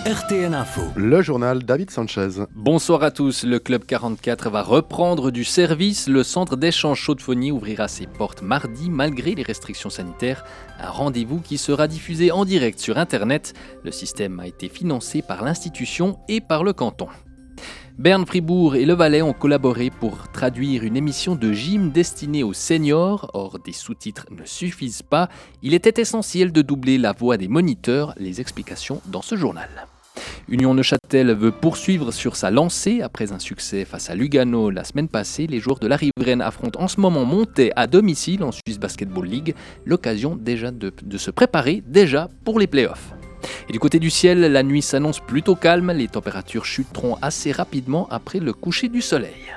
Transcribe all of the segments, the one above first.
RTN Info. Le journal David Sanchez. Bonsoir à tous. Le Club 44 va reprendre du service. Le centre d'échange Chaux-de-Fogny ouvrira ses portes mardi malgré les restrictions sanitaires. Un rendez-vous qui sera diffusé en direct sur Internet. Le système a été financé par l'institution et par le canton. Berne, Fribourg et Le Valais ont collaboré pour traduire une émission de gym destinée aux seniors. Or, des sous-titres ne suffisent pas. Il était essentiel de doubler la voix des moniteurs. Les explications dans ce journal. Union Neuchâtel veut poursuivre sur sa lancée. Après un succès face à Lugano la semaine passée, les joueurs de la riveraine affrontent en ce moment Montet à domicile en Swiss Basketball League. L'occasion déjà de se préparer déjà pour les playoffs. Et du côté du ciel, la nuit s'annonce plutôt calme. Les températures chuteront assez rapidement après le coucher du soleil.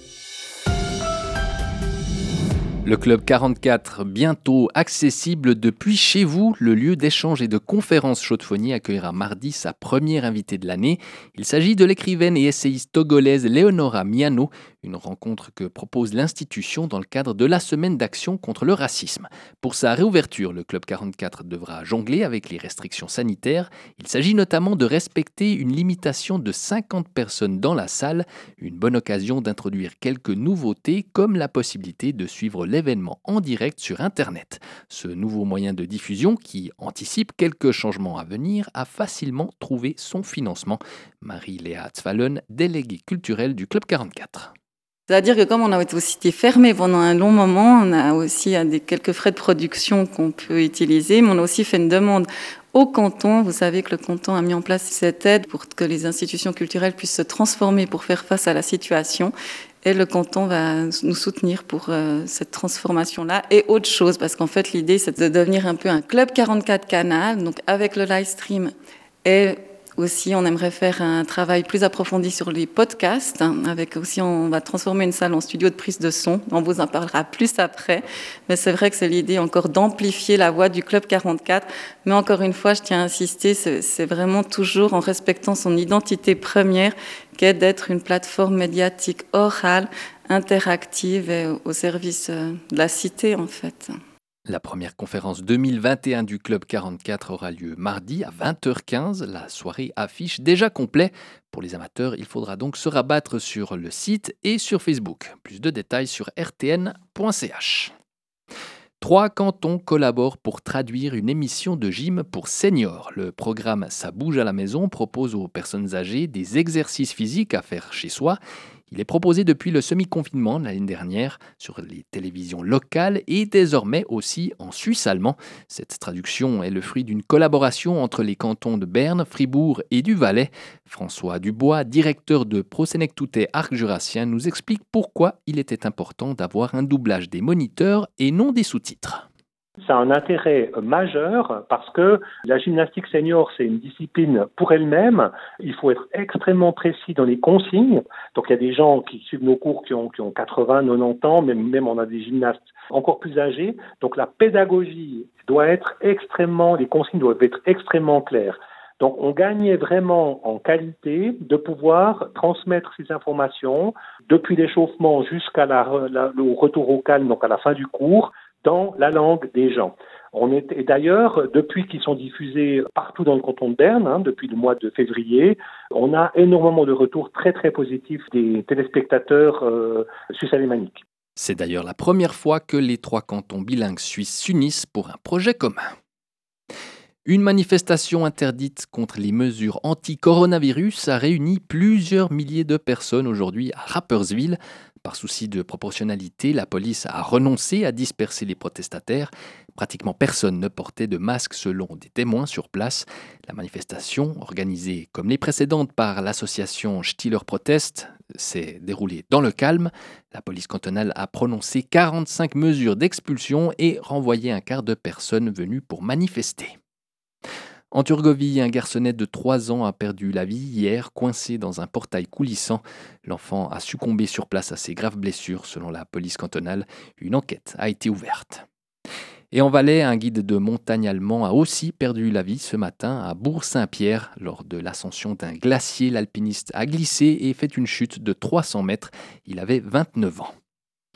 Le Club 44, bientôt accessible depuis chez vous, le lieu d'échange et de conférences Chaux-de-Fogny accueillera mardi sa première invitée de l'année. Il s'agit de l'écrivaine et essayiste togolaise Leonora Miano, une rencontre que propose l'institution dans le cadre de la semaine d'action contre le racisme. Pour sa réouverture, le Club 44 devra jongler avec les restrictions sanitaires. Il s'agit notamment de respecter une limitation de 50 personnes dans la salle, une bonne occasion d'introduire quelques nouveautés comme la possibilité de suivre l'événement en direct sur Internet. Ce nouveau moyen de diffusion, qui anticipe quelques changements à venir, a facilement trouvé son financement. Marie-Léa Tzfalen, déléguée culturelle du Club 44. C'est-à-dire que comme on a aussi été fermé pendant un long moment, on a aussi quelques frais de production qu'on peut utiliser, mais on a aussi fait une demande au canton. Vous savez que le canton a mis en place cette aide pour que les institutions culturelles puissent se transformer pour faire face à la situation. Et le canton va nous soutenir pour cette transformation-là et autre chose, parce qu'en fait, l'idée, c'est de devenir un peu un Club 44 Canal, donc avec le live stream. Et aussi, on aimerait faire un travail plus approfondi sur les podcasts. Avec aussi, on va transformer une salle en studio de prise de son. On vous en parlera plus après. Mais c'est vrai que c'est l'idée encore d'amplifier la voix du Club 44. Mais encore une fois, je tiens à insister, c'est vraiment toujours en respectant son identité première, qu'est d'être une plateforme médiatique orale, interactive et au service de la cité, en fait. La première conférence 2021 du Club 44 aura lieu mardi à 20h15. La soirée affiche déjà complet. Pour les amateurs, il faudra donc se rabattre sur le site et sur Facebook. Plus de détails sur rtn.ch. 3 cantons collaborent pour traduire une émission de gym pour seniors. Le programme Ça bouge à la maison propose aux personnes âgées des exercices physiques à faire chez soi. Il est proposé depuis le semi-confinement l'année dernière sur les télévisions locales et désormais aussi en suisse allemand. Cette traduction est le fruit d'une collaboration entre les cantons de Berne, Fribourg et du Valais. François Dubois, directeur de Prosenectute Arc Jurassien, nous explique pourquoi il était important d'avoir un doublage des moniteurs et non des sous-titres. Ça a un intérêt majeur parce que la gymnastique senior, c'est une discipline pour elle-même. Il faut être extrêmement précis dans les consignes. Donc, il y a des gens qui suivent nos cours qui ont 80, 90 ans, même on a des gymnastes encore plus âgés. Donc, la pédagogie doit être les consignes doivent être extrêmement claires. Donc, on gagnait vraiment en qualité de pouvoir transmettre ces informations depuis l'échauffement jusqu'à le retour au calme, donc à la fin du cours, dans la langue des gens. Et d'ailleurs, depuis qu'ils sont diffusés partout dans le canton de Berne, depuis le mois de février, on a énormément de retours très très positifs des téléspectateurs suisse-alémaniques. C'est d'ailleurs la première fois que les 3 cantons bilingues suisses s'unissent pour un projet commun. Une manifestation interdite contre les mesures anti-coronavirus a réuni plusieurs milliers de personnes aujourd'hui à Rapperswil. Par souci de proportionnalité, la police a renoncé à disperser les protestataires. Pratiquement personne ne portait de masque selon des témoins sur place. La manifestation, organisée comme les précédentes par l'association Stiller Protest, s'est déroulée dans le calme. La police cantonale a prononcé 45 mesures d'expulsion et renvoyé un quart de personnes venues pour manifester. En Turgovie, un garçonnet de 3 ans a perdu la vie hier, coincé dans un portail coulissant. L'enfant a succombé sur place à ses graves blessures, selon la police cantonale. Une enquête a été ouverte. Et en Valais, un guide de montagne allemand a aussi perdu la vie ce matin à Bourg-Saint-Pierre. Lors de l'ascension d'un glacier, l'alpiniste a glissé et fait une chute de 300 mètres. Il avait 29 ans.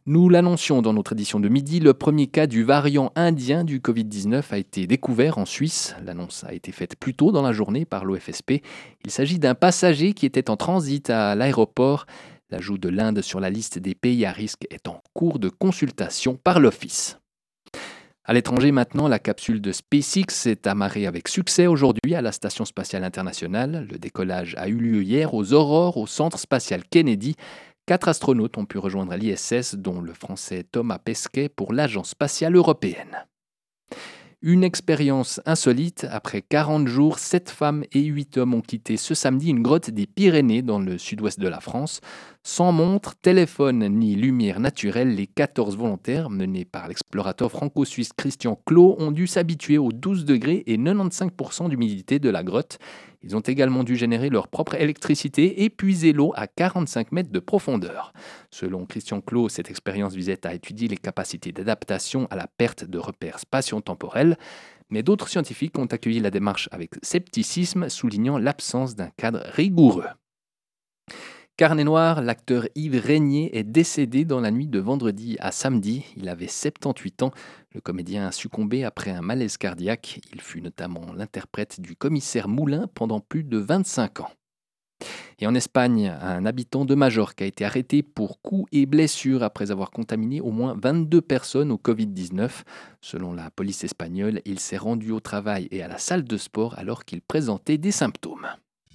Nous l'annoncions dans notre édition de midi, le premier cas du variant indien du Covid-19 a été découvert en Suisse. L'annonce a été faite plus tôt dans la journée par l'OFSP. Il s'agit d'un passager qui était en transit à l'aéroport. L'ajout de l'Inde sur la liste des pays à risque est en cours de consultation par l'Office. À l'étranger maintenant, la capsule de SpaceX s'est amarrée avec succès aujourd'hui à la Station spatiale internationale. Le décollage a eu lieu hier aux aurores au Centre spatial Kennedy. 4 astronautes ont pu rejoindre l'ISS, dont le français Thomas Pesquet pour l'Agence spatiale européenne. Une expérience insolite. Après 40 jours, 7 femmes et 8 hommes ont quitté ce samedi une grotte des Pyrénées dans le sud-ouest de la France. Sans montre, téléphone ni lumière naturelle, les 14 volontaires, menés par l'explorateur franco-suisse Christian Clot, ont dû s'habituer aux 12 degrés et 95% d'humidité de la grotte. Ils ont également dû générer leur propre électricité et puiser l'eau à 45 mètres de profondeur. Selon Christian Clot, cette expérience visait à étudier les capacités d'adaptation à la perte de repères spatio-temporels. Mais d'autres scientifiques ont accueilli la démarche avec scepticisme, soulignant l'absence d'un cadre rigoureux. Carnet noir, l'acteur Yves Régnier est décédé dans la nuit de vendredi à samedi. Il avait 78 ans. Le comédien a succombé après un malaise cardiaque. Il fut notamment l'interprète du commissaire Moulin pendant plus de 25 ans. Et en Espagne, un habitant de Majorque a été arrêté pour coups et blessures après avoir contaminé au moins 22 personnes au Covid-19. Selon la police espagnole, il s'est rendu au travail et à la salle de sport alors qu'il présentait des symptômes.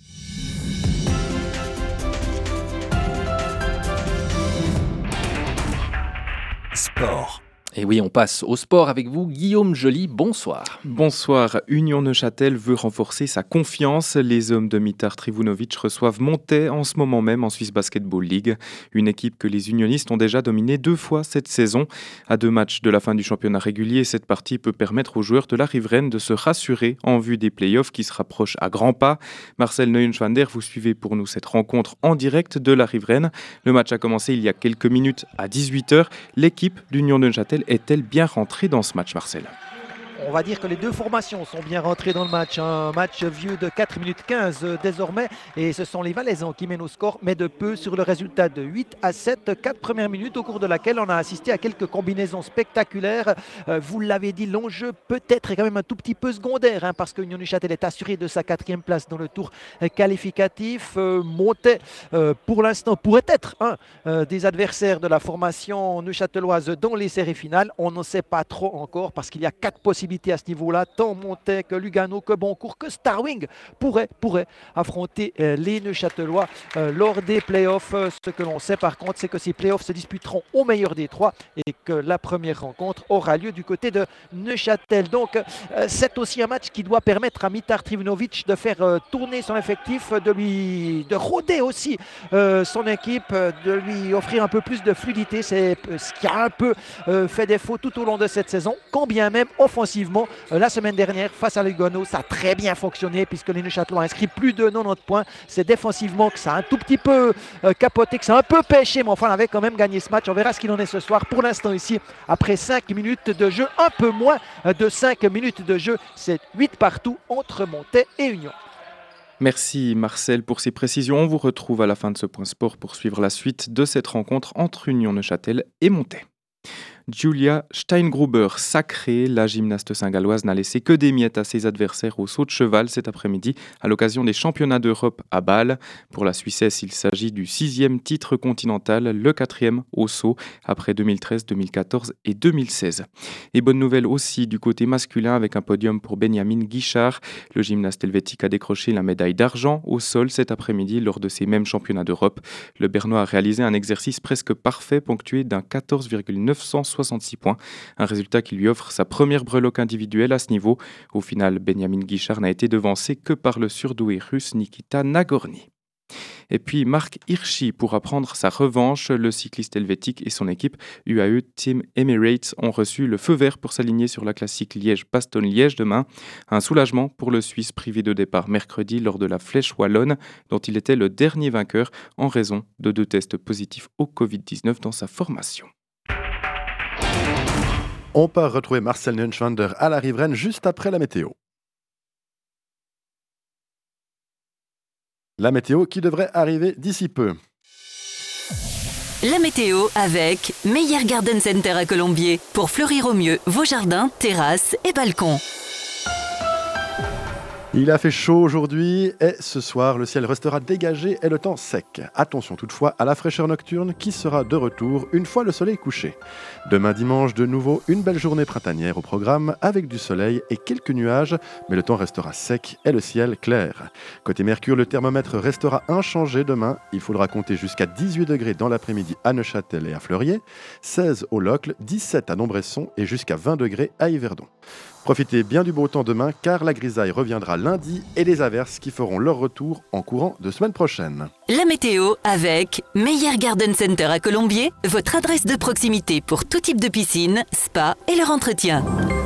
Sport. Et oui, on passe au sport avec vous. Guillaume Joly, bonsoir. Bonsoir. Union Neuchâtel veut renforcer sa confiance. Les hommes de Mitar Trivunovic reçoivent Montais en ce moment même en Swiss Basketball League. Une équipe que les unionistes ont déjà dominée 2 fois cette saison. À 2 matchs de la fin du championnat régulier, cette partie peut permettre aux joueurs de la riveraine de se rassurer en vue des playoffs qui se rapprochent à grands pas. Marcel Neuenschwander, vous suivez pour nous cette rencontre en direct de la riveraine. Le match a commencé il y a quelques minutes à 18h. L'équipe d'Union Neuchâtel est-elle bien rentrée dans ce match, Marcel ? On va dire que les deux formations sont bien rentrées dans le match. Un match vieux de 4 minutes 15 désormais. Et ce sont les Valaisans qui mènent au score, mais de peu sur le résultat de 8-7. 4 premières minutes au cours de laquelle on a assisté à quelques combinaisons spectaculaires. Vous l'avez dit, l'enjeu peut-être est quand même un tout petit peu secondaire, parce que Union Neuchâtel est assuré de sa 4e place dans le tour qualificatif. Montais, pour l'instant, pourrait être un des adversaires de la formation neuchâteloise dans les séries finales. On n'en sait pas trop encore parce qu'il y a 4 possibilités à ce niveau-là, tant Montais que Lugano, que Boncourt, que Starwing pourraient affronter les Neuchâtelois lors des playoffs. Ce que l'on sait par contre, c'est que ces playoffs se disputeront au meilleur des 3 et que la première rencontre aura lieu du côté de Neuchâtel. Donc c'est aussi un match qui doit permettre à Mitar Trivunovic de faire tourner son effectif, de rôder aussi son équipe, de lui offrir un peu plus de fluidité. C'est ce qui a un peu fait défaut tout au long de cette saison, quand bien même offensivement. La semaine dernière, face à Lugano, ça a très bien fonctionné puisque les Neuchâtelois ont inscrit plus de 90 points. C'est défensivement que ça a un tout petit peu capoté, que ça a un peu pêché, mais enfin on avait quand même gagné ce match. On verra ce qu'il en est ce soir. Pour l'instant ici, après 5 minutes de jeu, un peu moins de 5 minutes de jeu, c'est 8 partout entre Montais et Union. Merci Marcel pour ces précisions. On vous retrouve à la fin de ce point sport pour suivre la suite de cette rencontre entre Union Neuchâtel et Montais. Julia Steingruber, sacrée, la gymnaste saint-galloise n'a laissé que des miettes à ses adversaires au saut de cheval cet après-midi à l'occasion des championnats d'Europe à Bâle. Pour la Suissesse, il s'agit du 6e titre continental, le 4e au saut après 2013, 2014 et 2016. Et bonne nouvelle aussi du côté masculin avec un podium pour Benjamin Guichard. Le gymnaste helvétique a décroché la médaille d'argent au sol cet après-midi lors de ces mêmes championnats d'Europe. Le Bernois a réalisé un exercice presque parfait ponctué d'un 14,966 points, un résultat qui lui offre sa première breloque individuelle à ce niveau. Au final, Benjamin Guichard n'a été devancé que par le surdoué russe Nikita Nagorny. Et puis Marc Hirschi pourra prendre sa revanche. Le cycliste helvétique et son équipe UAE Team Emirates ont reçu le feu vert pour s'aligner sur la classique Liège-Bastogne-Liège demain. Un soulagement pour le Suisse privé de départ mercredi lors de la Flèche Wallonne, dont il était le dernier vainqueur en raison de 2 tests positifs au Covid-19 dans sa formation. On part retrouver Marcel Neuenschwander à la riveraine juste après la météo. La météo qui devrait arriver d'ici peu. La météo avec Meyer Garden Center à Colombier. Pour fleurir au mieux vos jardins, terrasses et balcons. Il a fait chaud aujourd'hui et ce soir, le ciel restera dégagé et le temps sec. Attention toutefois à la fraîcheur nocturne qui sera de retour une fois le soleil couché. Demain dimanche, de nouveau, une belle journée printanière au programme avec du soleil et quelques nuages, mais le temps restera sec et le ciel clair. Côté Mercure, le thermomètre restera inchangé demain. Il faudra compter jusqu'à 18 degrés dans l'après-midi à Neuchâtel et à Fleurier, 16 au Locle, 17 à Nombresson et jusqu'à 20 degrés à Yverdon. Profitez bien du beau temps demain car la grisaille reviendra lundi et les averses qui feront leur retour en courant de semaine prochaine. La météo avec Meyer Garden Center à Colombier, votre adresse de proximité pour tout type de piscine, spa et leur entretien.